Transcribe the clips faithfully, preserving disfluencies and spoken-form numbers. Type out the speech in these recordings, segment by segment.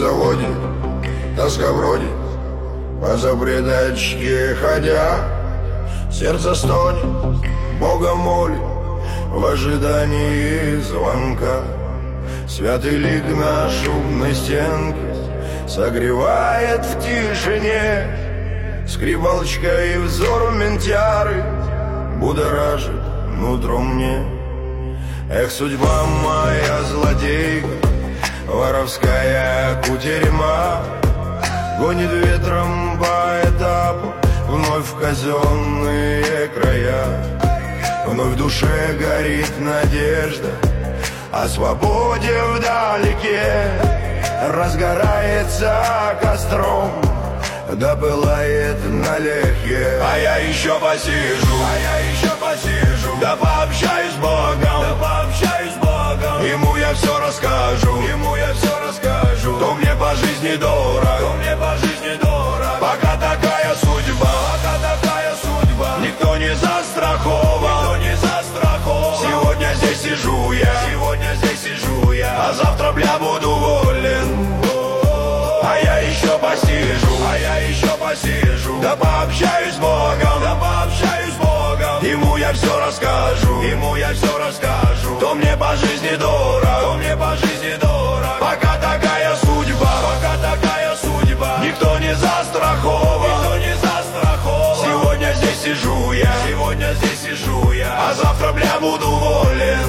заводит, тоска вроде по запредачке ходя. Сердце стонет, Бога молит в ожидании звонка. Святый лик на шумной стенке согревает в тишине. Скрипалочка и взор ментяры будоражит нутро мне. Эх, судьба моя злодейка, воровская кутерьма, гонит ветром по этапу вновь в казенные края. Вновь в душе горит надежда о свободе вдалеке. Разгорается костром, да пылает налегке. А я еще посижу, а я еще посижу, да пообщаюсь с Богом, да пообщаюсь с Богом. Ему я все расскажу, ему я все расскажу. То мне по жизни дорого, то мне по жизни дорого. Пока такая судьба, пока такая судьба. Никто не застрахован, никто не застрахован. Сегодня здесь сижу я, сегодня здесь сижу я, а завтра, бля, буду волен. А я еще посижу, а я еще посижу, да пообщаюсь с Богом, да пообщаюсь с Богом. Ему я все расскажу, ему я все расскажу. То мне по жизни дорого, то мне по жизни дорого. Пока такая судьба, пока такая судьба. Никто не застрахован, никто не застрахован. Сегодня здесь сижу я, сегодня здесь сижу я, а завтра, бля, буду волен.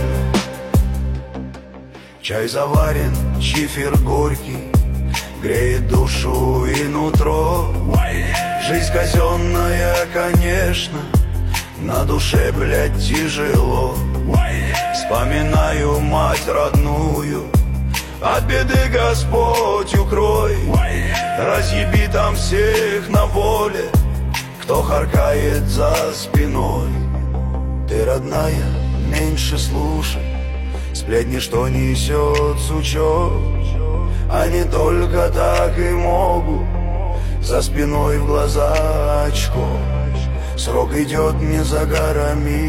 Чай заварен, чифер горький, греет душу и нутро. Жизнь казенная, конечно, на душе, блядь, тяжело. Вспоминаю мать родную, от беды Господь укрой. Разъеби там всех на воле, кто харкает за спиной. Ты, родная, меньше слушай сплетни, что несет сучок. Они только так и могут за спиной в глаза очко. Срок идет не за горами,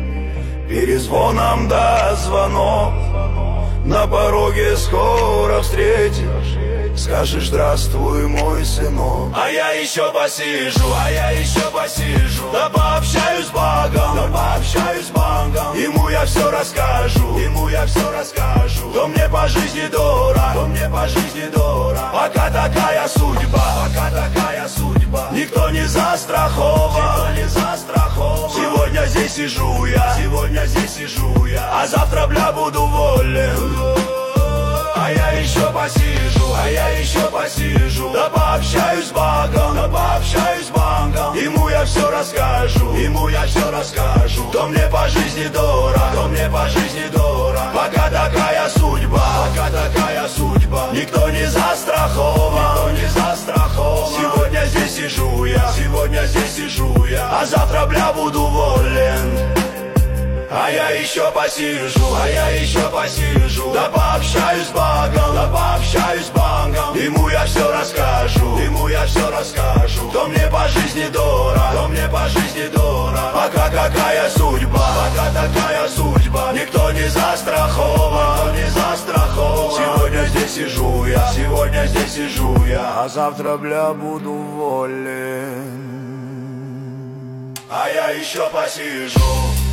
перезвоном да звонок. На пороге скоро встретишь, скажешь: здравствуй, мой сынок. А я еще посижу, а я еще посижу, да пообщаюсь с Богом, да пообщаюсь с Богом. Ему я все расскажу, ему я все расскажу. То мне по жизни дорого, то мне по жизни дорого. Пока такая судьба, пока такая судьба. Никто не застрахован, никто не застрахован. Сегодня здесь сижу я, сегодня здесь сижу я, а завтра, бля, буду волен. А я еще посижу, а я еще посижу, да пообщаюсь с Богом, да пообщаюсь с Богом. Ему я все расскажу, ему я все расскажу. То мне по жизни дорого, то мне по жизни дорого. Пока такая судьба, пока такая судьба. Никто не застрахован, никто не застрахован. Сегодня здесь сижу я, сегодня здесь сижу я, а завтра, бля, буду волен. А я еще посижу, а я еще посижу, да пообщаюсь с Богом, да пообщаюсь с Богом. Ему я все расскажу, ему я все расскажу. То мне по жизни дорого, то мне по жизни дорого. Пока какая судьба, пока такая судьба. Никто не застрахован, никто не застрахован. Сегодня здесь сижу я, сегодня здесь сижу я, а завтра, бля, буду волен. А я еще посижу.